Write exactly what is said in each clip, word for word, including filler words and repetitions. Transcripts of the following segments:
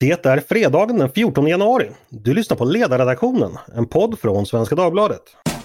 Det är fredagen den fjortonde januari. Du lyssnar på Ledarredaktionen, en podd från Svenska Dagbladet.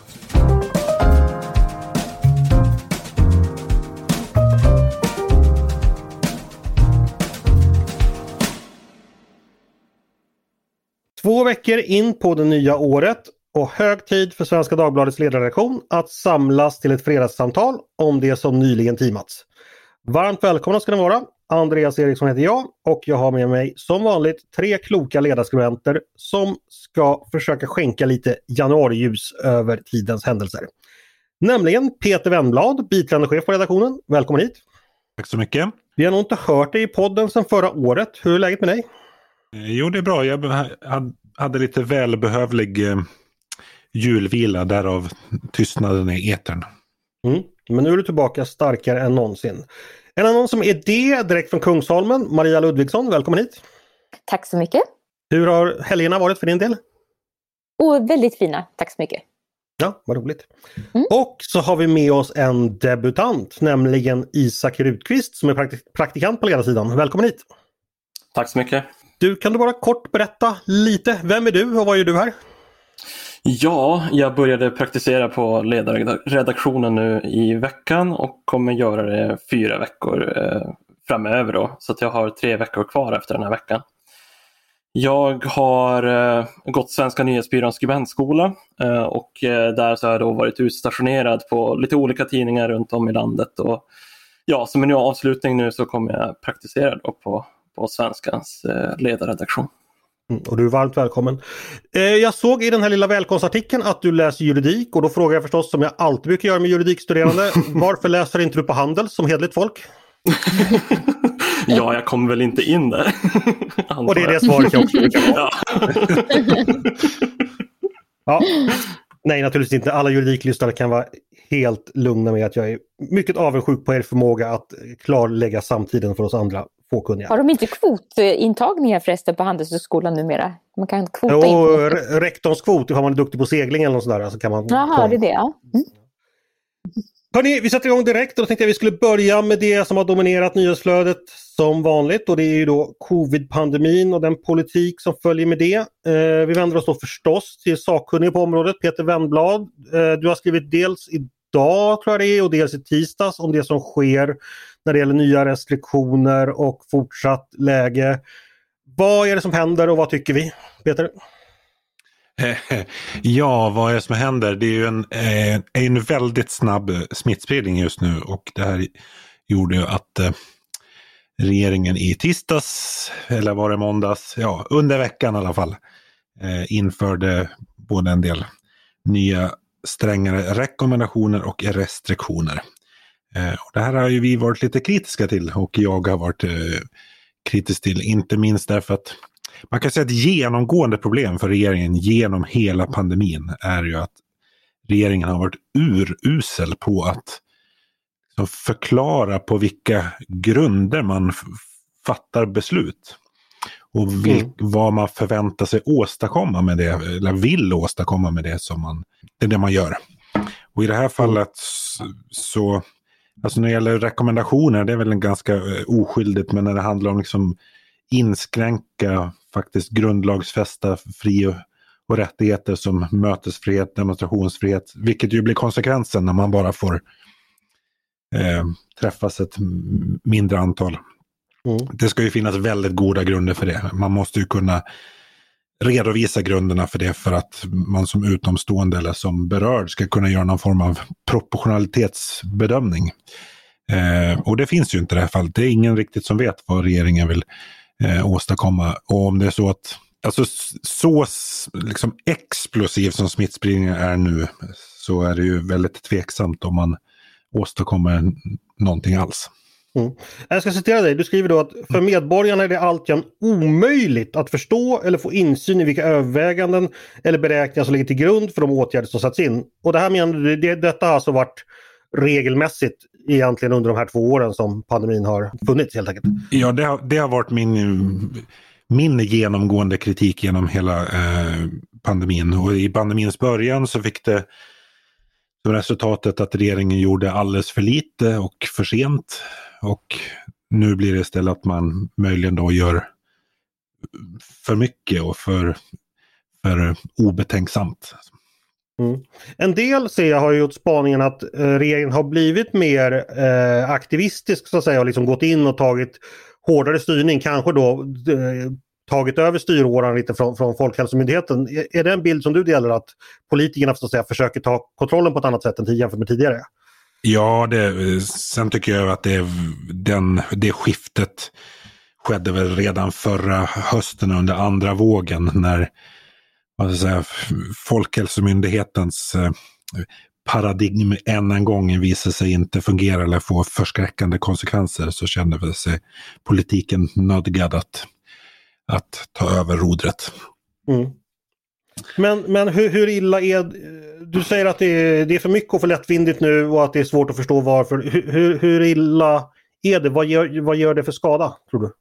Två veckor in på det nya året och hög tid för Svenska Dagbladets ledarredaktion att samlas till ett fredagssamtal om det som nyligen teamats. Varmt välkomna ska ni vara. Andreas Eriksson heter jag och jag har med mig som vanligt tre kloka ledarskribenter som ska försöka skänka lite januariljus över tidens händelser. Nämligen Peter Wennblad, biträdande chef på redaktionen. Välkommen hit. Tack så mycket. Vi har nog inte hört dig i podden sedan förra året. Hur är läget med dig? Jo, det är bra. Jag hade lite välbehövlig julvila, därav tystnaden i etern. Mm. Men nu är du tillbaka starkare än någonsin. En annan som är det direkt från Kungsholmen, Maria Ludvigsson, välkommen hit. Tack så mycket. Hur har helgerna varit för din del? Oh, väldigt fina, tack så mycket. Ja, vad roligt. Mm. Och så har vi med oss en debutant, nämligen Isak Rutqvist som är praktik- praktikant på ledarsidan. Välkommen hit. Tack så mycket. Du, kan du bara kort berätta lite, vem är du och vad gör du här? Ja, jag började praktisera på ledarredaktionen nu i veckan och kommer göra det fyra veckor eh, framöver då. Så att jag har tre veckor kvar efter den här veckan. Jag har eh, gått Svenska nyhetsbyråns skribentskola eh, och eh, där så har jag då varit utstationerad på lite olika tidningar runt om i landet. Och ja, som en avslutning nu så kommer jag praktisera då på, på Svenskans eh, ledarredaktion. Mm, och du är varmt välkommen. Eh, jag såg i den här lilla välkomstartikeln att du läser juridik och då frågar jag förstås, som jag alltid brukar göra med juridikstuderande, varför läser inte du på Handels som hedligt folk? Ja, jag kommer väl inte in där. Och det är det svaret jag också brukar ha. Ja. Ja. Nej, naturligtvis inte. Alla juridiklyssnare kan vara helt lugna med att jag är mycket avundsjuk på er förmåga att klarlägga samtiden för oss andra fåkunniga. Har de inte kvotintagningar förresten på Handelshögskolan numera? Man kan kvota jo, in på... rektorns kvot, har man är duktig på segling eller något sådär, så kan man... Jaha, det är det, ja. Mm. Hörrni, vi sätter igång direkt och då tänkte jag att vi skulle börja med det som har dominerat nyhetsflödet som vanligt, och det är ju då covid-pandemin och den politik som följer med det. Eh, vi vänder oss då förstås till sakkunnig på området, Peter Wennblad. Eh, du har skrivit dels idag tror jag det är och dels i tisdags om det som sker när det gäller nya restriktioner och fortsatt läge. Vad är det som händer och vad tycker vi? Peter? Ja, vad är det som händer? Det är ju en, eh, en väldigt snabb smittspridning just nu och det här gjorde ju att eh, regeringen i tisdags, eller var det måndags, ja under veckan i alla fall, eh, införde både en del nya strängare rekommendationer och restriktioner. Eh, och det här har ju vi varit lite kritiska till och jag har varit eh, kritisk till, inte minst därför att man kan säga att ett genomgående problem för regeringen genom hela pandemin är ju att regeringen har varit urusel på att liksom förklara på vilka grunder man f- fattar beslut. Och vil- mm. vad man förväntar sig åstadkomma med det, eller vill åstadkomma med det som man, det är det man gör. Och i det här fallet så, alltså när det gäller rekommendationer, det är väl en ganska uh, oskyldigt, men när det handlar om liksom inskränka faktiskt grundlagsfästa fri- och, och rättigheter som mötesfrihet, demonstrationsfrihet, vilket ju blir konsekvensen när man bara får eh, träffas ett mindre antal. Mm. Det ska ju finnas väldigt goda grunder för det. Man måste ju kunna redovisa grunderna för det för att man som utomstående eller som berörd ska kunna göra någon form av proportionalitetsbedömning. Eh, och det finns ju inte i det här fallet. Det är ingen riktigt som vet vad regeringen vill eh, åstadkomma. Och om det är så att alltså, så liksom explosiv som smittspridningen är nu, så är det ju väldigt tveksamt om man åstadkommer någonting alls. Mm. Jag ska citera dig. Du skriver då att för medborgarna är det alltid omöjligt att förstå eller få insyn i vilka överväganden eller beräkningar som ligger till grund för de åtgärder som satts in. Och det här menar du, det, detta har alltså varit regelmässigt egentligen under de här två åren som pandemin har funnits helt enkelt. Ja, det har, det har varit min, min genomgående kritik genom hela eh, pandemin. Och i pandemins början så fick det resultatet att regeringen gjorde alldeles för lite och för sent. Och nu blir det istället att man möjligen då gör för mycket och för, för obetänksamt. Mm. En del ser jag har gjort spaningen att eh, regeringen har blivit mer eh, aktivistisk så att säga och liksom gått in och tagit hårdare styrning, kanske då eh, tagit över styråran lite från, från Folkhälsomyndigheten. Är, är det en bild som du delar att politikerna så att säga, försöker ta kontrollen på ett annat sätt än jämfört med tidigare? Ja, det, sen tycker jag att det, den, det skiftet skedde väl redan förra hösten under andra vågen när vad ska jag säga, Folkhälsomyndighetens eh, paradigm än en gång visar sig inte fungera eller få förskräckande konsekvenser, så kände väl sig politiken nödgad att, att ta över rodret. Mm. Men, men hur, hur illa är... Du säger att det är, det är för mycket och för lättvindigt nu och att det är svårt att förstå varför. Hur, hur, hur illa är det? Vad gör, vad gör det för skada, tror du?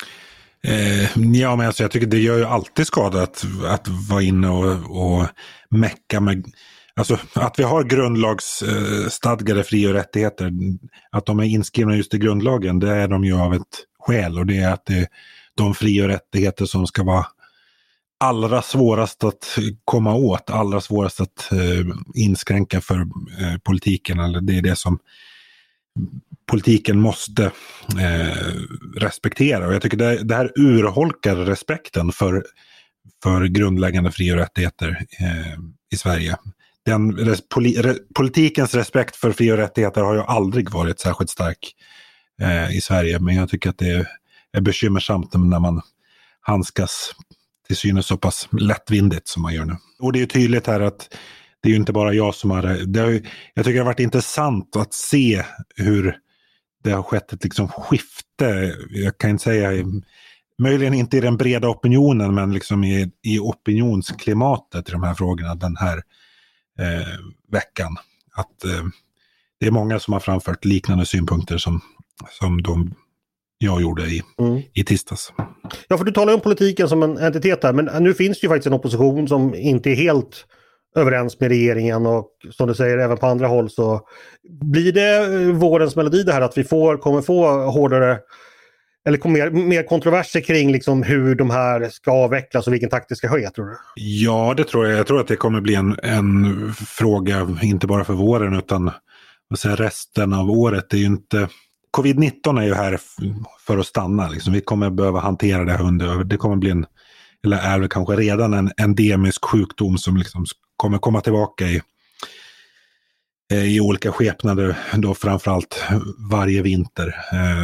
Eh, ja, men alltså, jag tycker det gör ju alltid skada att, att vara inne och, och mecka med... Alltså att vi har grundlagsstadgade eh, fri- och rättigheter, att de är inskrivna just i grundlagen, det är de ju av ett skäl, och det är att det är de fri- och rättigheter som ska vara allra svårast att komma åt, allra svårast att eh, inskränka för eh, politiken, eller det är det som politiken måste eh, respektera. Och jag tycker det, det här urholkar respekten för, för grundläggande fri- och rättigheter eh, i Sverige. Den, res, poli, re, politikens respekt för fri- och rättigheter har ju aldrig varit särskilt stark eh, i Sverige, men jag tycker att det är, är bekymmersamt när man handskas till synes så pass lättvindigt som man gör nu. Och det är ju tydligt här att det är ju inte bara jag som har det. Har, jag tycker det har varit intressant att se hur det har skett ett liksom skifte. Jag kan inte säga, möjligen inte i den breda opinionen, men liksom i, i opinionsklimatet i de här frågorna den här eh, veckan. Att eh, det är många som har framfört liknande synpunkter som, som de jag gjorde i, mm. i tisdags. Ja, för du talar om politiken som en entitet där, men nu finns det ju faktiskt en opposition som inte är helt överens med regeringen, och som du säger även på andra håll så blir det vårens melodi det här att vi får, kommer få hårdare eller mer, mer kontroverser kring liksom hur de här ska avvecklas och vilken takt det ska ske, tror du? Ja, det tror jag. Jag tror att det kommer bli en, en fråga inte bara för våren utan vad säger, resten av året. Det är ju inte... covid nitton är ju här för att stanna. Liksom. Vi kommer behöva hantera det under... Det kommer bli en, eller är väl kanske redan en endemisk sjukdom som liksom kommer komma tillbaka i, i olika skepnader, då framförallt varje vinter.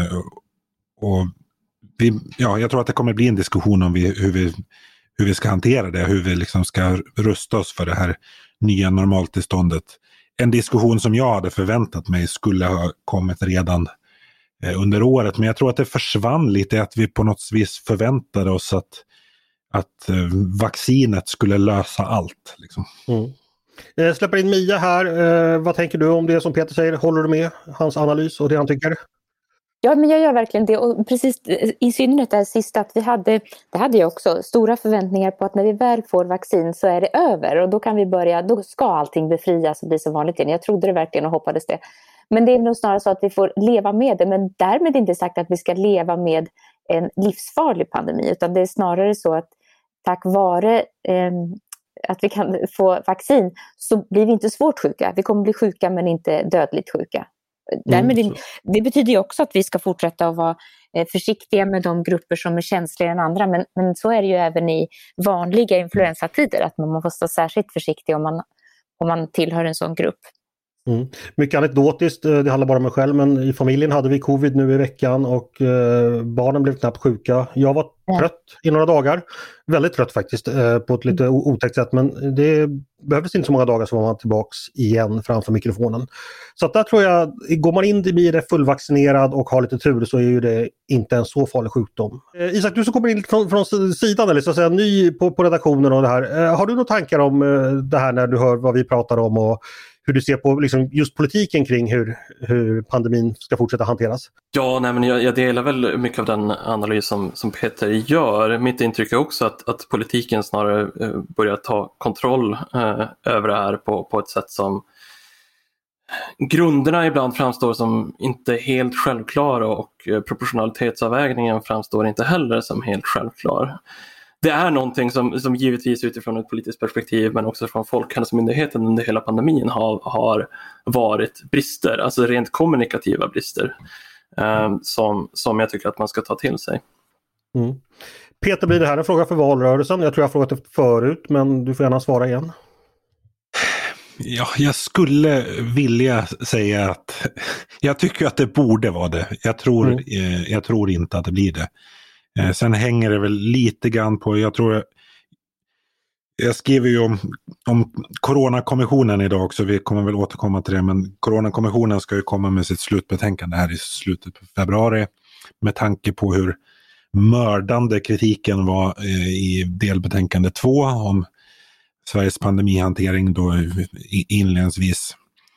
Och vi, ja, jag tror att det kommer bli en diskussion om vi, hur, vi, hur vi ska hantera det, hur vi liksom ska rusta oss för det här nya normaltillståndet. En diskussion som jag hade förväntat mig skulle ha kommit redan under året, men jag tror att det försvann lite, att vi på något vis förväntade oss att, att vaccinet skulle lösa allt. Liksom. Mm. Jag släpper in Mia här. Eh, vad tänker du om det som Peter säger? Håller du med hans analys och det han tycker? Ja, men jag gör verkligen det. Och precis i synnerhet det här sista, att vi hade, det hade jag också, stora förväntningar på att när vi väl får vaccin så är det över. Och då kan vi börja, då ska allting befrias och bli som vanligt igen. Jag trodde det verkligen och hoppades det. Men det är nog snarare så att vi får leva med det. Men därmed inte sagt att vi ska leva med en livsfarlig pandemi. Utan det är snarare så att tack vare eh, att vi kan få vaccin så blir vi inte svårt sjuka. Vi kommer bli sjuka men inte dödligt sjuka. Därmed mm. det, det betyder ju också att vi ska fortsätta att vara eh, försiktiga med de grupper som är känsligare än andra. Men, men så är det ju även i vanliga influensatider. Att man måste vara särskilt försiktig om man, om man tillhör en sån grupp. Mm. Mycket anekdotiskt, det handlar bara om mig själv, men i familjen hade vi covid nu i veckan och eh, barnen blev knappt sjuka. Jag var ja. trött i några dagar, väldigt trött faktiskt, eh, på ett lite otäckt sätt, men det behövdes inte så många dagar så var man tillbaks igen framför mikrofonen. Så att där tror jag, går man in i det fullvaccinerad och har lite tur så är ju det inte en så farlig sjukdom. Eh, Isak, du som kommer in från, från sidan eller så att säga ny på, på redaktionen och det här, eh, har du några tankar om eh, det här när du hör vad vi pratar om och hur du ser på liksom just politiken kring hur, hur pandemin ska fortsätta hanteras? Ja, nej, men jag, jag delar väl mycket av den analys som, som Peter gör. Mitt intryck är också att, att politiken snarare eh, börjar ta kontroll eh, över det här på, på ett sätt som grunderna ibland framstår som inte helt självklara och proportionalitetsavvägningen framstår inte heller som helt självklar. Det är någonting som, som givetvis utifrån ett politiskt perspektiv men också från Folkhälsomyndigheten under hela pandemin har, har varit brister, alltså rent kommunikativa brister eh, som, som jag tycker att man ska ta till sig. Mm. Peter, blir det här en fråga för valrörelsen? Jag tror jag har frågat det förut, men du får gärna svara igen. Ja, jag skulle vilja säga att jag tycker att det borde vara det. Jag tror, mm. eh, jag tror inte att det blir det. Eh, sen hänger det väl lite grann på, jag tror, jag skriver ju om, om Coronakommissionen idag också, vi kommer väl återkomma till det, men Coronakommissionen ska ju komma med sitt slutbetänkande här i slutet på februari med tanke på hur mördande kritiken var eh, i delbetänkande två om Sveriges pandemihantering då inledningsvis,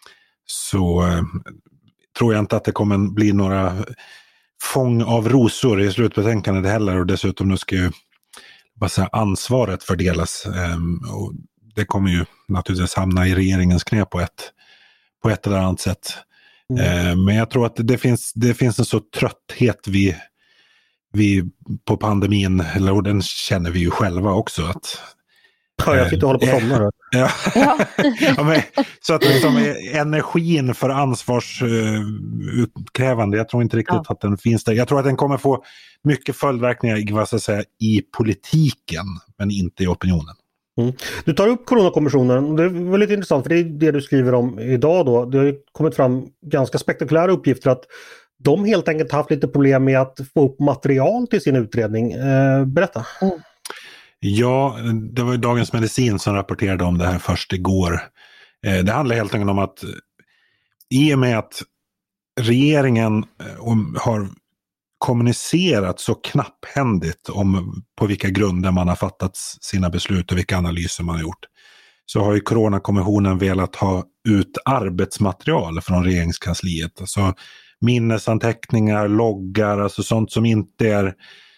så eh, tror jag inte att det kommer bli några fång av rosor i slutbetänkandet heller, och dessutom nu ska ju vad säga, ansvaret fördelas eh, och det kommer ju naturligtvis hamna i regeringens knä på ett, på ett eller annat sätt. Mm. Eh, men jag tror att det finns, det finns en så trötthet vi, vi på pandemin, eller och den känner vi ju själva också att ja, jag sitter och håller på att somna. Ja. Ja, men, så att liksom, energin för ansvarsutkrävande, jag tror inte riktigt ja. att den finns där. Jag tror att den kommer få mycket följdverkningar vad ska jag säga, i politiken, men inte i opinionen. Mm. Du tar upp Coronakommissionen, det är väldigt intressant för det är det du skriver om idag då. Det har kommit fram ganska spektakulära uppgifter att de helt enkelt haft lite problem med att få upp material till sin utredning. Eh, berätta. Mm. Ja, det var ju Dagens Medicin som rapporterade om det här först igår. Eh, det handlar helt enkelt om att i och med att regeringen har kommunicerat så knapphändigt om på vilka grunder man har fattat sina beslut och vilka analyser man har gjort, så har ju Coronakommissionen velat ha ut arbetsmaterial från regeringskansliet. Alltså minnesanteckningar, loggar, alltså sånt som inte är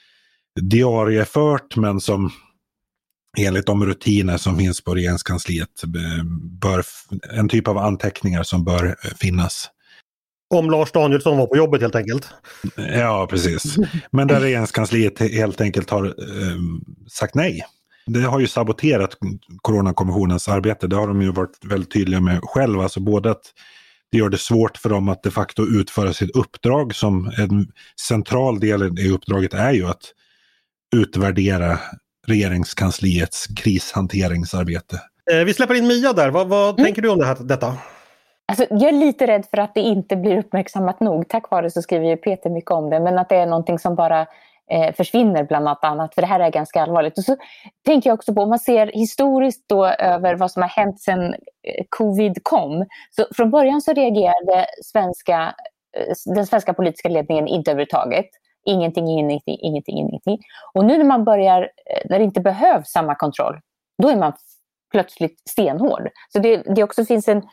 diariefört men som enligt de rutiner som finns på regeringskansliet bör, en typ av anteckningar som bör finnas. Om Lars Danielsson var på jobbet helt enkelt. Ja, precis. Men där regeringskansliet helt enkelt har eh, sagt nej. Det har ju saboterat Coronakommissionens arbete. Det har de ju varit väldigt tydliga med själva. Alltså både att det gör det svårt för dem att de facto utföra sitt uppdrag, som en central del i uppdraget är ju att utvärdera regeringskansliets krishanteringsarbete. Eh, vi släpper in Mia där. Vad, vad mm. tänker du om det här, detta? Alltså, jag är lite rädd för att det inte blir uppmärksammat nog. Tack vare så skriver ju Peter mycket om det. Men att det är någonting som bara eh, försvinner bland annat. För det här är ganska allvarligt. Och så tänker jag också på, om man ser historiskt då över vad som har hänt sedan eh, covid kom. Så från början så reagerade svenska, eh, den svenska politiska ledningen inte överhuvudtaget. Ingenting, ingenting, ingenting, ingenting. Och nu när man börjar, eh, när det inte behövs samma kontroll, då är man plötsligt stenhård. Så det, det också finns en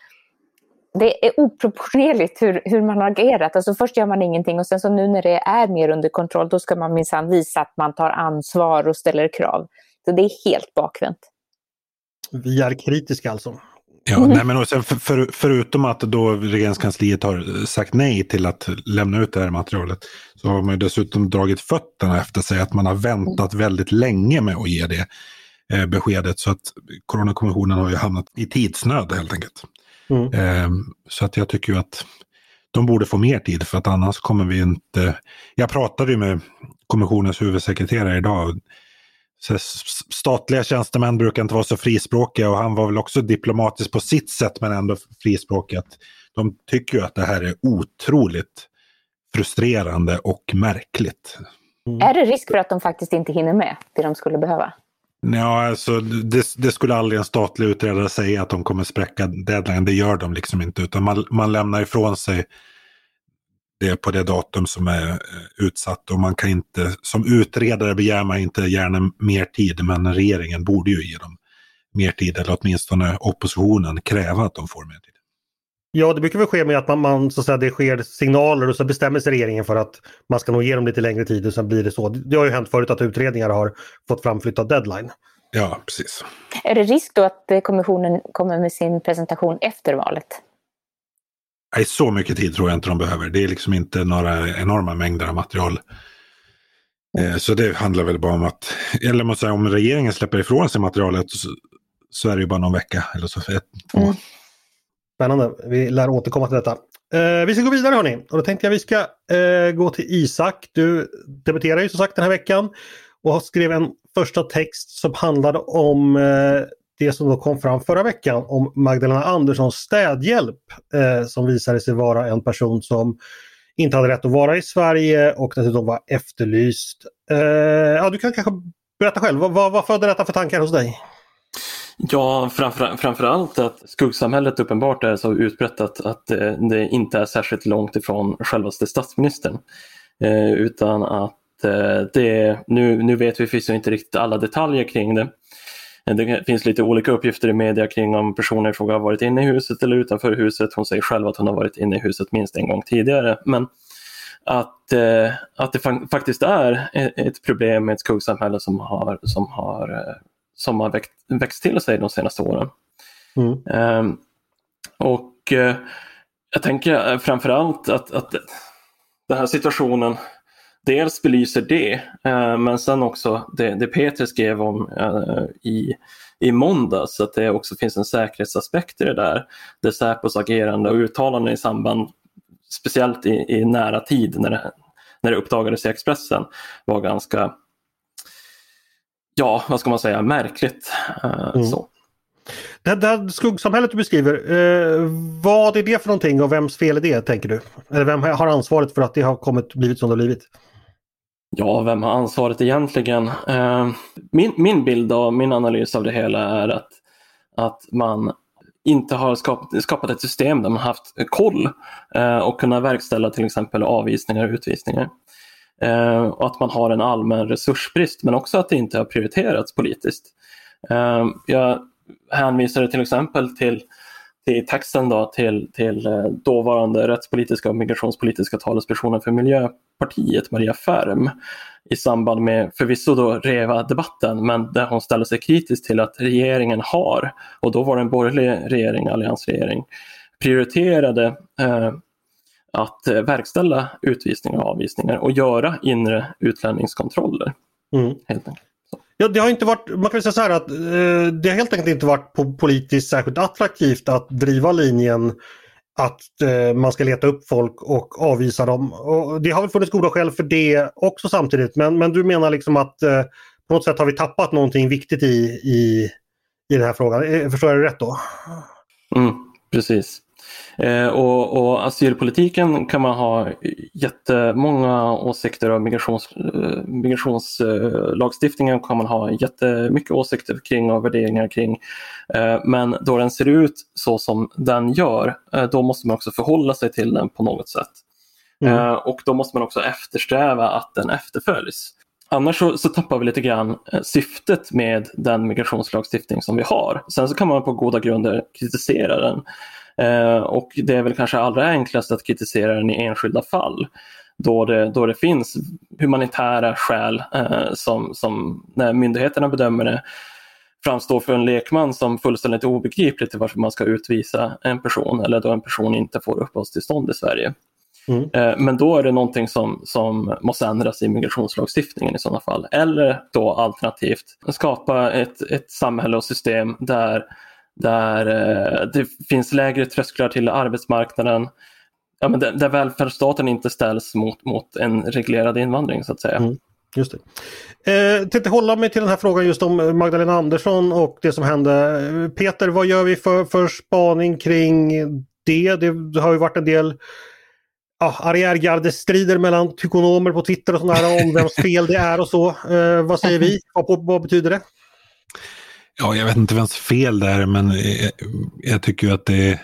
Det är oproportionerligt hur, hur man har agerat. Alltså först gör man ingenting och sen så nu när det är mer under kontroll, då ska man minsann visa att man tar ansvar och ställer krav. Så det är helt bakvänt. Vi är kritiska alltså. Ja, mm. nej, men också för, för, förutom att då regeringskansliet har sagt nej till att lämna ut det här materialet, så har man dessutom dragit fötterna efter sig att man har väntat väldigt länge med att ge det eh, beskedet. Så att Coronakommissionen har ju hamnat i tidsnöd helt enkelt. Mm. Eh, så att jag tycker ju att de borde få mer tid, för att annars kommer vi inte... Jag pratade ju med kommissionens huvudsekreterare idag. Så statliga tjänstemän brukar inte vara så frispråkiga, och han var väl också diplomatisk på sitt sätt men ändå frispråkig. De tycker ju att det här är otroligt frustrerande och märkligt. Mm. Är det risk för att de faktiskt inte hinner med det de skulle behöva? Ja, alltså det, det skulle aldrig en statlig utredare säga att de kommer spräcka deadline. Det gör de liksom inte, utan man, man lämnar ifrån sig det på det datum som är utsatt, och man kan inte, som utredare begär man inte gärna mer tid, men regeringen borde ju ge dem mer tid, eller åtminstone oppositionen kräva att de får mer tid. Ja, det brukar väl ske med att man, man så att säga, det sker signaler och så bestämmer sig regeringen för att man ska nog ge dem lite längre tid, och sen blir det så. Det har ju hänt förut att utredningar har fått framflyttad deadline. Ja, precis. Är det risk då att kommissionen kommer med sin presentation efter valet? Nej, så mycket tid tror jag inte de behöver. Det är liksom inte några enorma mängder av material. Eh, så det handlar väl bara om att, eller måste säga, om regeringen släpper ifrån sig materialet så, så är det ju bara någon vecka eller så för ett, två. Mm. Spännande, vi lär återkomma till detta. Eh, vi ska gå vidare hörni, och då tänkte jag vi ska eh, gå till Isak. Du debuterar ju som sagt den här veckan och skrev en första text som handlade om eh, det som då kom fram förra veckan om Magdalena Anderssons städhjälp eh, som visade sig vara en person som inte hade rätt att vara i Sverige och dessutom var efterlyst. Eh, ja, du kan kanske berätta själv, vad, vad födde detta för tankar hos dig? Ja, framför, framförallt att skuggsamhället uppenbart är så utbrett att, att det, det inte är särskilt långt ifrån självaste statsministern. Eh, utan att eh, det, nu, nu vet vi finns ju inte riktigt alla detaljer kring det. Det finns lite olika uppgifter i media kring om personer i fråga har varit inne i huset eller utanför huset. Hon säger själv att hon har varit inne i huset minst en gång tidigare. Men att, eh, att det fa- faktiskt är ett problem med ett skuggsamhälle som har, som har, som har växt, växt till sig de senaste åren. Mm. Eh, och eh, jag tänker framförallt att, att den här situationen dels belyser det, eh, men sen också det, det Peter skrev om eh, i, i måndags, att det också finns en säkerhetsaspekt i det där. Det Säpos agerande och uttalanden i samband, speciellt i, i nära tid när det, när det uppdagades i Expressen, var ganska, ja, vad ska man säga, märkligt. Eh, mm. så. Det, det här skuggsamhället du beskriver, eh, vad är det för någonting och vems fel är det, tänker du? Eller vem har ansvaret för att det har kommit, blivit som det har blivit? Ja, vem har ansvaret egentligen? Eh, min, min bild och min analys av det hela är att, att man inte har skapat, skapat ett system där man haft koll eh, och kunnat verkställa till exempel avvisningar och utvisningar. Eh, och att man har en allmän resursbrist, men också att det inte har prioriterats politiskt. Eh, jag hänvisade till exempel till, till texten då, till, till dåvarande rättspolitiska och migrationspolitiska talespersonen för Miljöpartiet, Maria Färm, i samband med förvisso då REVA-debatten, men där hon ställer sig kritisk till att regeringen har, och då var det en borgerlig regering, alliansregering, prioriterade eh, att verkställa utvisningar och avvisningar och göra inre utlänningskontroller. Mm. Helt enkelt. Ja, det har inte varit, man kan säga så här att eh, det har helt enkelt inte varit på politiskt särskilt attraktivt att driva linjen att eh, man ska leta upp folk och avvisa dem. Och det har väl funnits goda skäl för det också samtidigt, men, men du menar liksom att eh, på något sätt har vi tappat någonting viktigt i, i, i den här frågan. Förstår jag det rätt då? Mm, precis. Eh, och, och asylpolitiken kan man ha jättemånga åsikter om. Migrations, eh, migrationslagstiftningen kan man ha jättemycket åsikter kring och värderingar kring. Eh, men då den ser ut så som den gör, eh, då måste man också förhålla sig till den på något sätt. Mm. Eh, och då måste man också eftersträva att den efterföljs. Annars så, så tappar vi lite grann eh, syftet med den migrationslagstiftning som vi har. Sen så kan man på goda grunder kritisera den. Eh, och det är väl kanske allra enklast att kritisera den i enskilda fall. Då det, då det finns humanitära skäl eh, som, som när myndigheterna bedömer det framstår för en lekman som fullständigt obegripligt till varför man ska utvisa en person eller då en person inte får uppehållstillstånd i Sverige. Mm. Eh, men då är det någonting som, som måste ändras i migrationslagstiftningen i sådana fall. Eller då alternativt skapa ett, ett samhälle och system där där eh, det finns lägre trösklar till arbetsmarknaden, ja, men där, där välfärdsstaten inte ställs mot, mot en reglerad invandring så att säga. Mm, just det. Eh, tänkte hålla mig till den här frågan just om Magdalena Andersson och det som hände. Peter, vad gör vi för, för spaning kring det? Det har ju varit en del ja, arriärgardestrider mellan tykonomer på Twitter och sådana här om vems fel det är och så. Eh, vad säger vi? Vad, vad betyder det? Ja, jag vet inte vems fel det är, men jag, jag tycker ju att det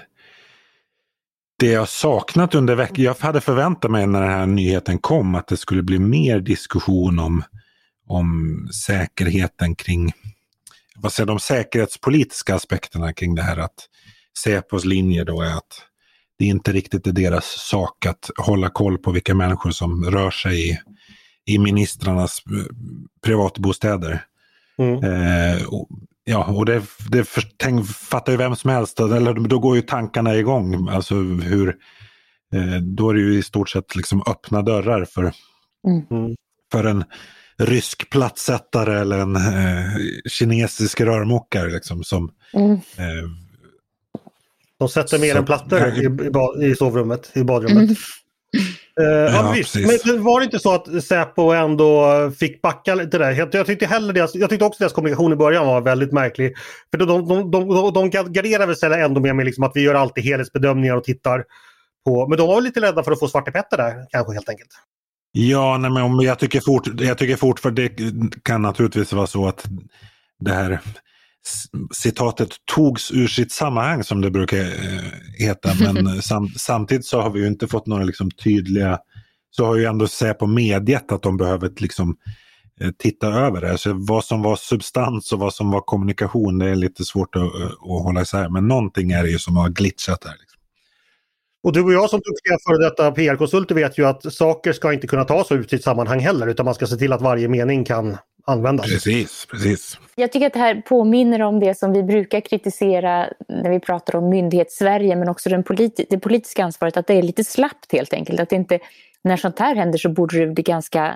det jag saknat under veckan, jag hade förväntat mig när den här nyheten kom att det skulle bli mer diskussion om, om säkerheten kring, vad säger de säkerhetspolitiska aspekterna kring det här, att Säpos linje då är att det inte riktigt är deras sak att hålla koll på vilka människor som rör sig i, i ministrarnas privatbostäder. Mm. Eh, och ja, och det, det för, tänk, fattar ju vem som helst, eller då går ju tankarna igång. Alltså hur, eh, då är det ju i stort sett liksom öppna dörrar för, mm. för en rysk plattsättare eller en eh, kinesisk rörmokare liksom, som mm. eh, de sätter mer än plattor i, i, bad, i sovrummet, i badrummet. Mm. Uh, ja, ja, visst. Men var det inte så att Säpo ändå fick backa lite där? Jag, jag tyckte heller deras, jag tyckte också deras kommunikation i början var väldigt märklig. För de, de, de, de, de garderar väl sig ändå med, med liksom att vi gör alltid helhetsbedömningar och tittar på. Men de var lite rädda för att få Svarte Petter där, kanske helt enkelt. Ja, nej, men jag tycker, fort, jag tycker fortfarande det kan naturligtvis vara så att det här citatet togs ur sitt sammanhang, som det brukar eh, heta, men sam, samtidigt så har vi ju inte fått några liksom tydliga, så har ju ändå Säpo medgett att de behöver liksom eh, titta över det. Så vad som var substans och vad som var kommunikation, det är lite svårt att, att hålla isär, men någonting är det ju som har glitchat där liksom. Och du och jag som duktiga före detta P R-konsulter vet ju att saker ska inte kunna tas ut i sitt sammanhang heller, utan man ska se till att varje mening kan användas. Precis, precis. Jag tycker att det här påminner om det som vi brukar kritisera när vi pratar om myndighets-Sverige, men också den politi- det politiska ansvaret, att det är lite slappt helt enkelt. Att det inte, när sånt här händer så borde det bli ganska,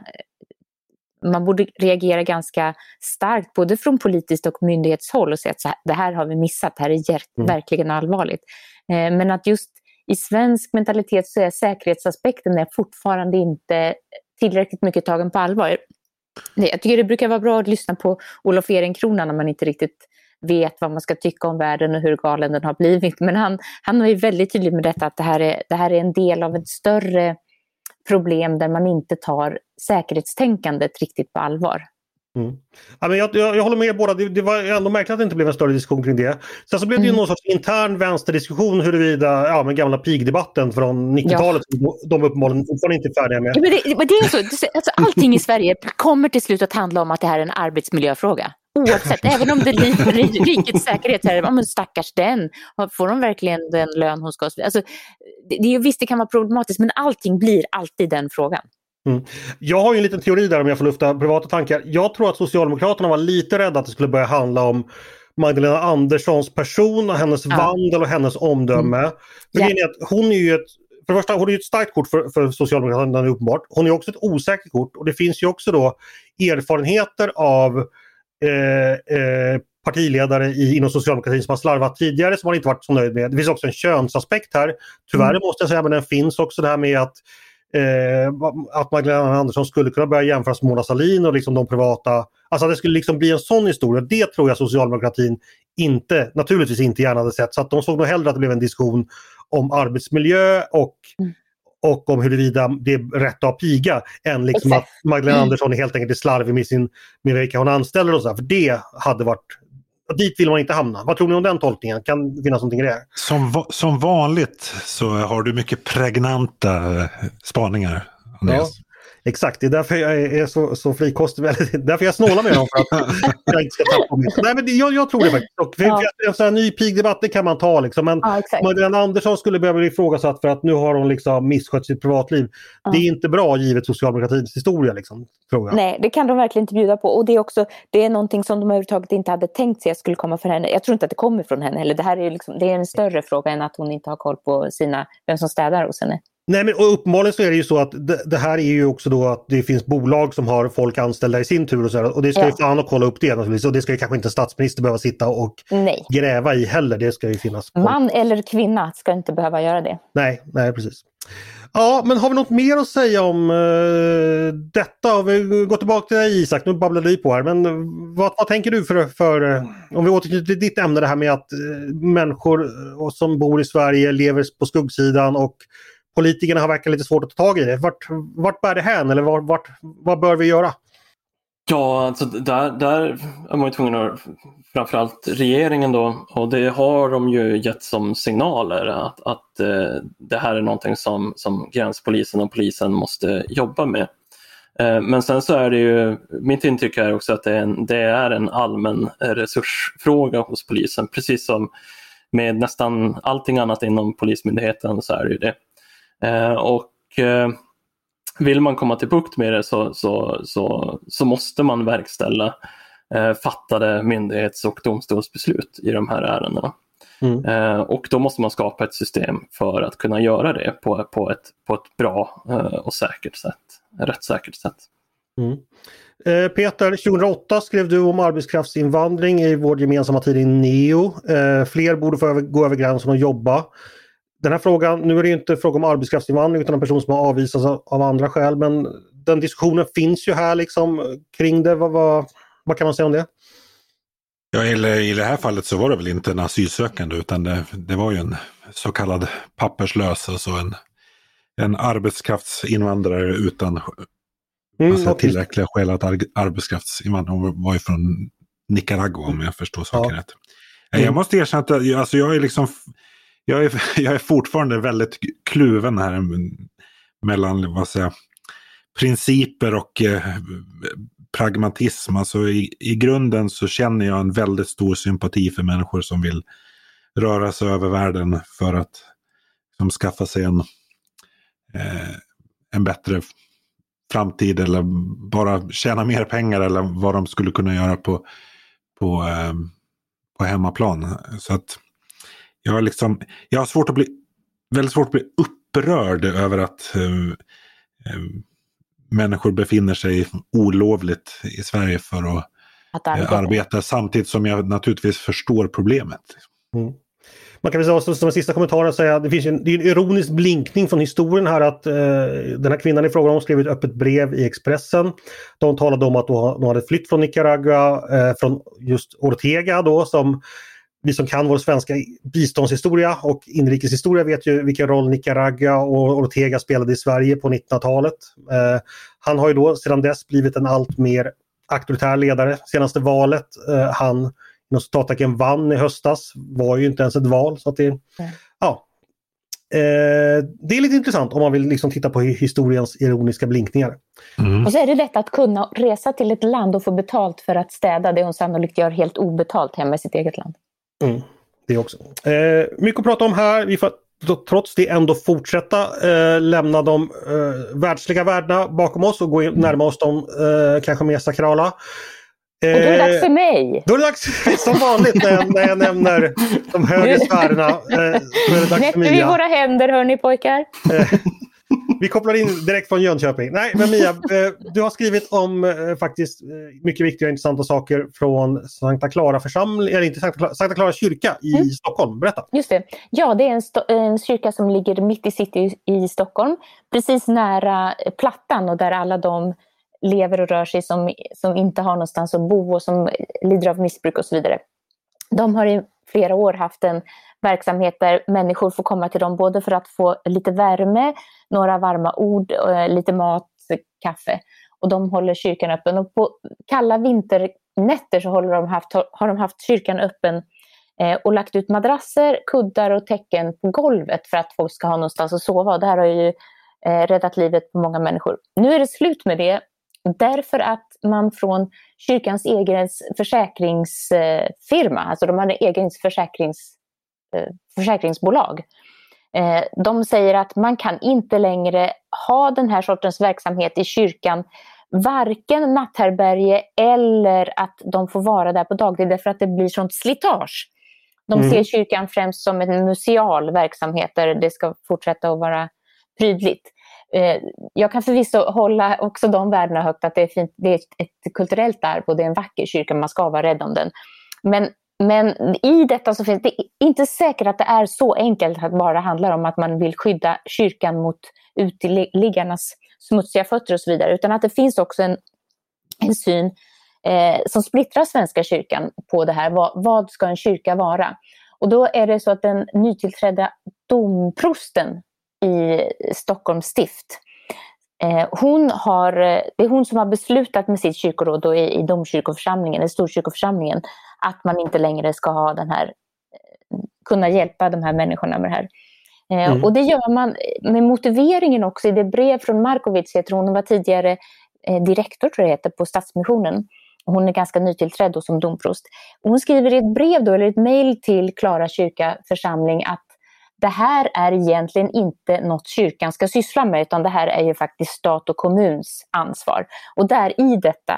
man borde reagera ganska starkt både från politiskt och myndighetshåll och säga att så här, det här har vi missat, det här är hjärt- mm. verkligen allvarligt. Eh, men att just i svensk mentalitet så är säkerhetsaspekten är fortfarande inte tillräckligt mycket tagen på allvar. Jag tycker det brukar vara bra att lyssna på Olof Ehrenkrona när man inte riktigt vet vad man ska tycka om världen och hur galen den har blivit. Men han, han var ju väldigt tydlig med detta, att det här är, det här är en del av ett större problem där man inte tar säkerhetstänkandet riktigt på allvar. Mm. Ja, men jag, jag, jag håller med båda, det, det var ändå märkligt att det inte blev en större diskussion kring det. Sen så blev det ju mm. någon sorts intern vänsterdiskussion huruvida, ja men gamla pigdebatten från nittiotalet, ja. de uppenbarligen fortfarande inte är färdiga med. Ja, men det, men det är så, alltså, allting i Sverige kommer till slut att handla om att det här är en arbetsmiljöfråga. Oavsett, även om det är rikets säkerhet, här, men stackars den, får de verkligen den lön hon ska? Alltså, det, det, visst, det kan vara problematiskt, men allting blir alltid den frågan. Mm. Jag har ju en liten teori där om jag får lufta privata tankar. Jag tror att Socialdemokraterna var lite rädda att det skulle börja handla om Magdalena Anderssons person och hennes ja. vandel och hennes omdöme. Mm. Ja. Är att hon är ju ett, för det första, hon är ju ett starkt kort för, för Socialdemokraterna uppenbart. Hon är också ett osäkert kort, och det finns ju också då erfarenheter av eh, eh, partiledare i, inom socialdemokratin som har slarvat tidigare, som man inte varit så nöjd med. Det finns också en könsaspekt här. Tyvärr mm. måste jag säga, men den finns också det här med att Eh, att Magdalena Andersson skulle kunna börja jämföras med Mona Sahlin och liksom de privata, alltså det skulle liksom bli en sån historia. Det tror jag socialdemokratin inte, naturligtvis inte gärna hade sett, så att de såg nog hellre att det blev en diskussion om arbetsmiljö och, mm. och om huruvida det är rätt att ha piga, än liksom att Magdalena mm. Andersson är helt enkelt slarvig med sin, med vilka hon anställer och så här, för det hade varit, dit vill man inte hamna. Vad tror ni om den tolkningen? Kan det finnas någonting i det? Som, som vanligt så har du mycket pregnanta spaningar, Andreas. Ja, exakt, det är därför jag är så, så frikostig. Därför jag snålar med dem, för att jag inte ska tappa mig. Nej, men jag, jag tror det faktiskt. Och för, ja. för en sån här ny pigdebatt, det kan man ta liksom. Men ja, Magdalena Andersson skulle behöva bli ifrågasatt för att nu har hon liksom misskött sitt privatliv. Ja. Det är inte bra givet socialdemokratins historia liksom, tror jag. Nej, det kan de verkligen inte bjuda på. Och det är också, det är någonting som de överhuvudtaget inte hade tänkt sig skulle komma från henne. Jag tror inte att det kommer från henne heller. Det här är liksom, det är en större fråga än att hon inte har koll på sina, vem som städar hos henne. Nej, men och uppenbarligen så är det ju så att det, det här är ju också då att det finns bolag som har folk anställda i sin tur och så här, och det ska ja. ju fan att kolla upp det naturligtvis, och det ska ju kanske inte en statsminister behöva sitta och nej. gräva i heller, det ska ju finnas koll. Man eller kvinna ska inte behöva göra det. Nej, nej precis. Ja, men har vi något mer att säga om uh, detta? Vi går tillbaka till dig, Isak, nu babblar vi på här, men vad, vad tänker du för, för uh, om vi återknyter till ditt ämne, det här med att uh, människor uh, som bor i Sverige lever på skuggsidan och politikerna har verkligen lite svårt att ta tag i det. Vart, vart bär det hän, eller vart, vart, vad bör vi göra? Ja, alltså där, där är man ju tvungen att, framförallt regeringen då, och det har de ju gett som signaler att, att eh, det här är någonting som, som gränspolisen och polisen måste jobba med. Eh, men sen så är det ju, mitt intryck är också att det är en, det är en allmän resursfråga hos polisen, precis som med nästan allting annat inom polismyndigheten så är det ju det. Eh, och eh, vill man komma till bukt med det så, så, så, så måste man verkställa eh, fattade myndighets- och domstolsbeslut i de här ärendena. Mm. Eh, och då måste man skapa ett system för att kunna göra det på, på, ett, på ett bra eh, och säkert sätt, rättssäkert sätt. Mm. Eh, Peter, tjugohundraåtta skrev du om arbetskraftsinvandring i vår gemensamma tidning Neo. Eh, fler borde få över, gå över gränsen och jobba. Den här frågan, nu är det inte fråga om arbetskraftsinvandring utan en person som har avvisats av, av andra skäl, men den diskussionen finns ju här liksom kring det. Vad, vad, vad kan man säga om det? Ja, eller i det här fallet så var det väl inte en asylsökande utan det, det var ju en så kallad papperslös, alltså en, en arbetskraftsinvandrare utan mm, alltså tillräckliga skäl att ar- arbetskraftsinvandrare var ju från Nicaragua om jag förstår saken ja. rätt. Mm. Jag måste erkänna att alltså jag är liksom jag är, jag är fortfarande väldigt kluven här mellan vad säger, principer och eh, pragmatism. Alltså i, i grunden så känner jag en väldigt stor sympati för människor som vill röra sig över världen för att som skaffa sig en, eh, en bättre framtid eller bara tjäna mer pengar eller vad de skulle kunna göra på, på, eh, på hemmaplan. Så att jag har liksom, jag har svårt att bli väldigt svårt att bli upprörd över att eh, eh, människor befinner sig olovligt i Sverige för att, att arbeta. arbeta samtidigt som jag naturligtvis förstår problemet. Mm. Man kan väl säga som en sista kommentar säga att det finns en, det är en ironisk blinkning från historien här att eh, den här kvinnan i frågan skrev ett öppet brev i Expressen. De talade om att de hade flytt från Nicaragua, eh, från just Ortega då, som vi som kan vår svenska biståndshistoria och inrikeshistoria vet ju vilken roll Nicaragua och Ortega spelade i Sverige på nittonhundratalet. Eh, han har ju då sedan dess blivit en allt mer auktoritär ledare. Senaste valet eh, han inom citattecken vann i höstas var ju inte ens ett val. Så att det, mm. ja, eh, det är lite intressant om man vill liksom titta på historiens ironiska blinkningar. Mm. Och så är det lätt att kunna resa till ett land och få betalt för att städa det hon sannolikt gör helt obetalt hemma i sitt eget land. Mm, det också. Eh, mycket att prata om här. Vi får trots det ändå fortsätta eh, lämna de eh, världsliga värdena bakom oss och gå in, närma oss dem eh, kanske mer sakrala. Eh, och då är det dags för mig. Då är det dags som vanligt när jag, när jag nämner de högre sfärerna. Eh, då är det dags för Mia. Vi våra händer, hörni pojkar. Eh, vi kopplar in direkt från Jönköping. Nej, men Mia, eh, du har skrivit om eh, faktiskt eh, mycket viktiga och intressanta saker från Sankta Clara församling, eller inte Sankta Clara, Sankta Clara kyrka i mm. Stockholm. Berätta. Just det. Ja, det är en, sto- en kyrka som ligger mitt i city i, i Stockholm. Precis nära Plattan och där alla de lever och rör sig som, som inte har någonstans att bo och som lider av missbruk och så vidare. De har i flera år haft en verksamhet där människor får komma till dem både för att få lite värme, några varma ord, lite mat, kaffe. Och de håller kyrkan öppen. Och på kalla vinternätter så håller de haft, har de haft kyrkan öppen eh, och lagt ut madrasser, kuddar och täcken på golvet för att folk ska ha någonstans att sova. Och det här har ju eh, räddat livet på många människor. Nu är det slut med det. Därför att man från kyrkans egen försäkringsfirma, alltså de har en egen försäkrings, försäkringsbolag, de säger att man kan inte längre ha den här sortens verksamhet i kyrkan, varken natthärbärge eller att de får vara där på dagtid därför att det blir sånt slitage. De mm. ser kyrkan främst som en museal verksamhet där det ska fortsätta att vara prydligt. Jag kan förvisso hålla också de värdena högt att det är, fint, det är ett kulturellt arv och det är en vacker kyrka, man ska vara rädd om den. Men, men i detta så finns det inte säkert att det är så enkelt att det bara handlar om att man vill skydda kyrkan mot uteliggarnas smutsiga fötter och så vidare, utan att det finns också en, en syn eh, som splittrar svenska kyrkan på det här. Vad, vad ska en kyrka vara? Och då är det så att den nytillträdda domprosten i Stockholms stift. Eh, hon har, det är hon som har beslutat med sitt kyrkoråd och i, i domkyrkoförsamlingen, i storkyrkoförsamlingen, att man inte längre ska ha den här, kunna hjälpa de här människorna med det här. Eh, mm. Och det gör man med motiveringen också i det brev från Markovic, heter hon, hon var tidigare eh, direktor tror jag heter på Stadsmissionen. Hon är ganska nytillträdd som domprost. Och hon skriver i ett brev då, eller ett mejl till Klara kyrka församling att det här är egentligen inte något kyrkan ska syssla med, utan det här är ju faktiskt stat och kommuns ansvar. Och där i detta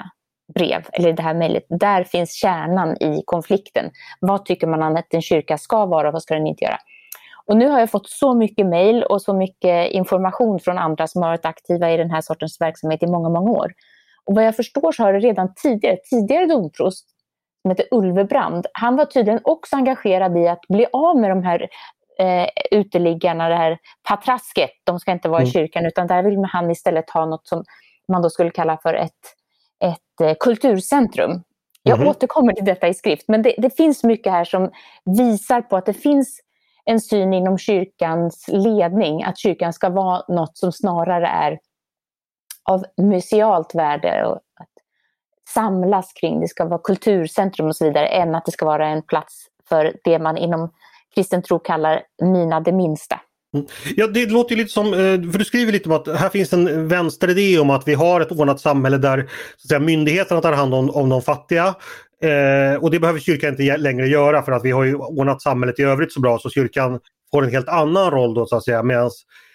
brev, eller det här mejlet, där finns kärnan i konflikten. Vad tycker man att en kyrka ska vara och vad ska den inte göra? Och nu har jag fått så mycket mejl och så mycket information från andra som har varit aktiva i den här sortens verksamhet i många, många år. Och vad jag förstår så har det redan tidigare, tidigare domprost som heter Ulvebrand, han var tydligen också engagerad i att bli av med de här eh, uteliggarna, det här patrasket, de ska inte vara i kyrkan, utan där vill han istället ha något som man då skulle kalla för ett, ett eh, kulturcentrum. Jag mm-hmm. återkommer till detta i skrift, men det, det finns mycket här som visar på att det finns en syn inom kyrkans ledning, att kyrkan ska vara något som snarare är av musealt värde och att samlas kring, det ska vara kulturcentrum och så vidare, än att det ska vara en plats för det man inom kristen tro kallar mina det minsta. Mm. Ja, det låter ju lite som, för du skriver lite om att här finns en vänsteridé om att vi har ett ordnat samhälle där så att säga, myndigheterna tar hand om, om de fattiga. Eh, och det behöver kyrkan inte längre göra för att vi har ju ordnat samhället i övrigt så bra så kyrkan får en helt annan roll då så att säga. Medan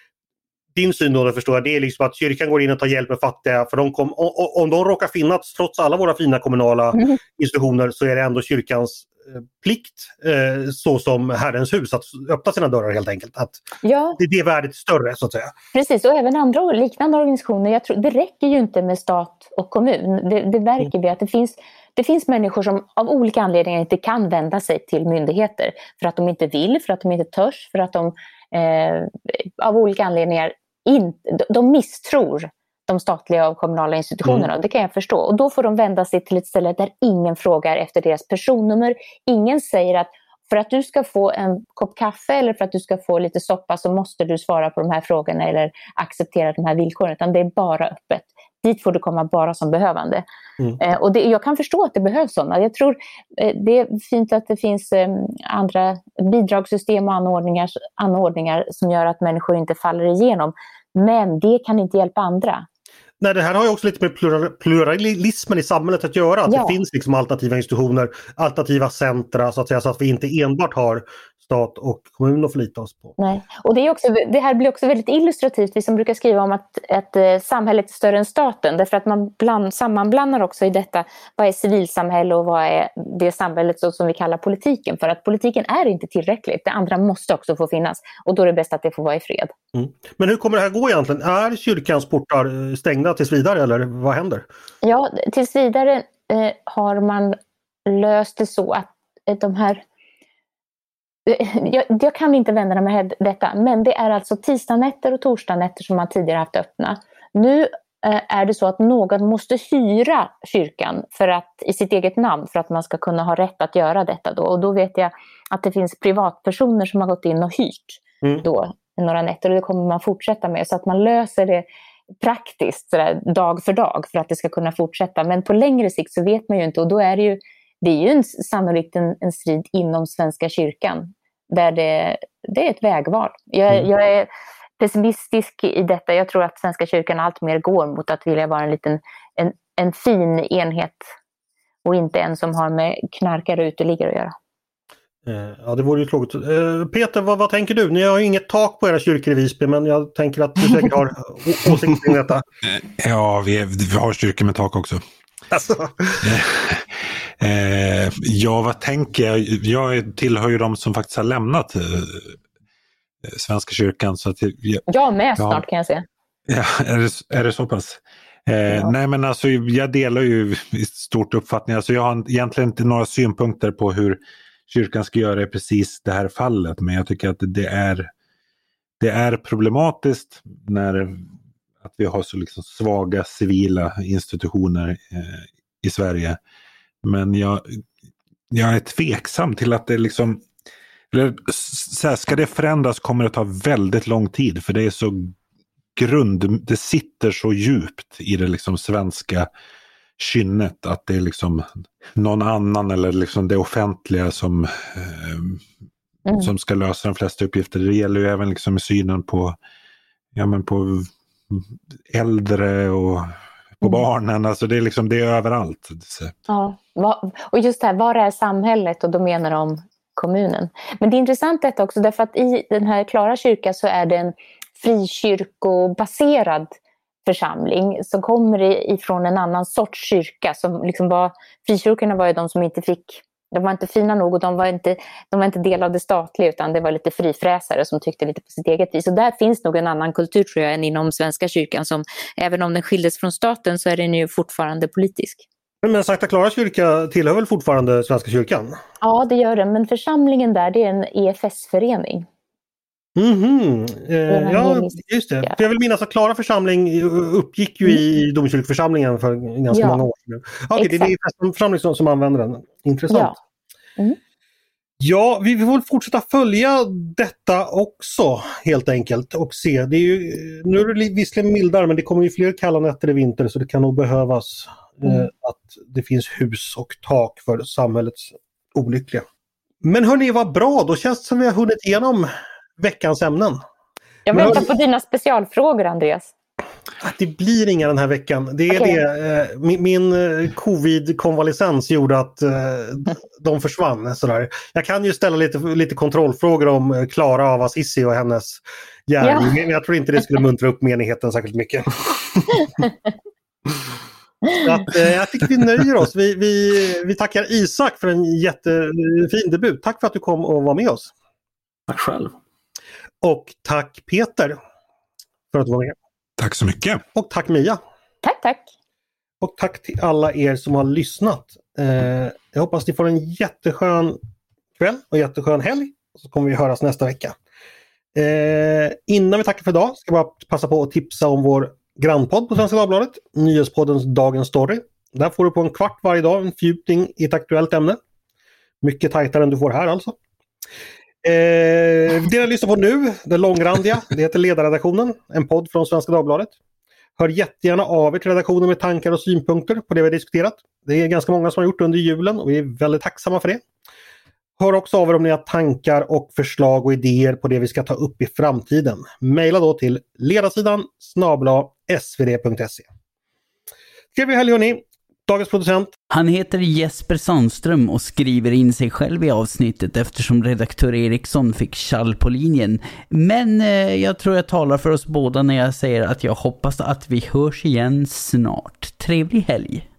din syn då, förstår jag, det är liksom att kyrkan går in och tar hjälp med fattiga för de kom, om, om de råkar finnas trots alla våra fina kommunala mm. institutioner så är det ändå kyrkans eh, plikt eh, så som Herrens hus att öppna sina dörrar helt enkelt. Att ja. det, det är värdet större så att säga. Precis, och även andra liknande organisationer. Jag tror, det räcker ju inte med stat och kommun. Det, det märker mm. vi att det finns Det finns människor som av olika anledningar inte kan vända sig till myndigheter. För att de inte vill, för att de inte törs, för att de eh, av olika anledningar inte, de misstror de statliga och kommunala institutionerna. Mm. Det kan jag förstå. Och då får de vända sig till ett ställe där ingen frågar efter deras personnummer. Ingen säger att för att du ska få en kopp kaffe eller för att du ska få lite soppa så måste du svara på de här frågorna eller acceptera de här villkoren. Utan det är bara öppet. Dit får du komma bara som behövande. Mm. Eh, och det, jag kan förstå att det behövs sådana. Jag tror eh, det är fint att det finns eh, andra bidragssystem och anordningar, anordningar som gör att människor inte faller igenom. Men det kan inte hjälpa andra. Nej, det här har ju också lite med plural, pluralismen i samhället att göra. Att ja. Det finns liksom alternativa institutioner, alternativa centra så att säga, så att vi inte enbart har stat och kommun att förlita oss på. Nej. Och det, är också, det här blir också väldigt illustrativt, vi som brukar skriva om att, att eh, samhället är större än staten. Därför att man bland, sammanblandar också i detta vad är civilsamhälle och vad är det samhället så, som vi kallar politiken. För att politiken är inte tillräckligt, det andra måste också få finnas. Och då är det bäst att det får vara i fred. Mm. Men hur kommer det här gå egentligen? Är kyrkans portar stängda tills vidare eller vad händer? Ja, tills vidare eh, har man löst det så att eh, de här Jag, jag kan inte vända mig med detta, men det är alltså tisdagnätter och torsdagnätter som man tidigare haft öppna. Nu eh, är det så att någon måste hyra kyrkan för att, i sitt eget namn för att man ska kunna ha rätt att göra detta då. Och då vet jag att det finns privatpersoner som har gått in och hyrt mm. då några nätter och det kommer man fortsätta med så att man löser det praktiskt sådär, dag för dag för att det ska kunna fortsätta. Men på längre sikt så vet man ju inte och då är det ju Det är ju en, sannolikt en, en strid inom Svenska kyrkan där det, det är ett vägval. Jag, mm. jag är pessimistisk i detta. Jag tror att Svenska kyrkan allt mer går mot att vilja vara en liten en, en fin enhet och inte en som har med knarkare och uteliggare att göra. Ja, det vore ju tråkigt. Peter, vad, vad tänker du? Ni har ju inget tak på era kyrkor i Visby, men jag tänker att du säkert har åsikter kring detta. Ja, vi, är, vi har kyrkor med tak också. Alltså. Eh, ja, vad tänker jag? Jag tillhör ju de som faktiskt har lämnat eh, Svenska kyrkan. Så att jag, jag med snart ja, kan jag säga. Ja, är det, är det så pass? Eh, ja. Nej, men alltså jag delar ju i stort uppfattning. Alltså jag har egentligen inte några synpunkter på hur kyrkan ska göra i precis det här fallet. Men jag tycker att det är, det är problematiskt när att vi har så liksom svaga civila institutioner eh, i Sverige. Men jag, jag är tveksam till att det liksom, eller, så här, ska det förändras kommer det ta väldigt lång tid för det är så grund, det sitter så djupt i det liksom svenska kynnet att det är liksom någon annan eller liksom det offentliga som, eh, mm. som ska lösa de flesta uppgifter. Det gäller ju även liksom synen på, ja, men på äldre och på mm. barnen, alltså det är liksom det är överallt. Ja, och just det här, var är samhället? Och då menar de kommunen. Men det är intressant detta också därför att i den här Klara kyrka så är det en frikyrkobaserad församling som kommer ifrån en annan sorts kyrka som liksom var, frikyrkorna var ju de som inte fick, de var inte fina nog och de var inte, de var inte del av det statliga utan det var lite frifräsare som tyckte lite på sitt eget vis. Och där finns nog en annan kultur tror jag än inom Svenska kyrkan som även om den skildes från staten så är den ju fortfarande politisk. Men Sankta Clara kyrka tillhör väl fortfarande Svenska kyrkan? Ja det gör den, men församlingen där det är en E F S-förening. Mhm, eh, ja just det. För jag vill minnas att Klara församling uppgick ju mm. i domkyrkoförsamlingen för ganska ja. många år sedan. Okej, det är E F S-församling som, som använder den. Intressant. Ja, mm. ja vi, vi får fortsätta följa detta också helt enkelt och se. Det är ju, nu är det visserligen mildare men det kommer ju fler kalla nätter i vinter så det kan nog behövas mm. eh, att det finns hus och tak för samhällets olyckliga. Men hörni, vad bra, då känns det som vi har hunnit igenom veckans ämnen. Jag väntar på dina specialfrågor, Andreas. Det blir inga den här veckan. Det är okay. det. Min, min covid-konvalescens gjorde att de försvann. Sådär. Jag kan ju ställa lite, lite kontrollfrågor om Klara av Assisi och hennes gärning. Ja. Men jag tror inte det skulle muntra upp menigheten särskilt mycket. Så att, jag tycker vi nöjer oss. Vi, vi, vi tackar Isak för en jättefin debut. Tack för att du kom och var med oss. Tack själv. Och tack Peter för att du var med. Tack så mycket. Och tack Mia. Tack, tack. Och tack till alla er som har lyssnat. Eh, jag hoppas ni får en jätteskön kväll och jätteskön helg. Så kommer vi höras nästa vecka. Eh, innan vi tackar för idag ska jag bara passa på att tipsa om vår grannpodd på Svenska Dagbladet. Nyhetspoddens Dagens Story. Där får du på en kvart varje dag en fördjupning i ett aktuellt ämne. Mycket tajtare än du får här alltså. Eh, det jag lyssnar på nu, det långrandiga, det heter Ledarredaktionen, en podd från Svenska Dagbladet. Hör jättegärna av er till redaktionen med tankar och synpunkter på det vi har diskuterat. Det är ganska många som har gjort under julen och vi är väldigt tacksamma för det. Hör också av er om ni har tankar och förslag och idéer på det vi ska ta upp i framtiden. Maila då till ledarsidan snabel-a s v d punkt se. Trevlig helg hörni. Dagens producent. Han heter Jesper Sandström och skriver in sig själv i avsnittet eftersom redaktör Eriksson fick kall på linjen. Men eh, jag tror jag talar för oss båda när jag säger att jag hoppas att vi hörs igen snart. Trevlig helg!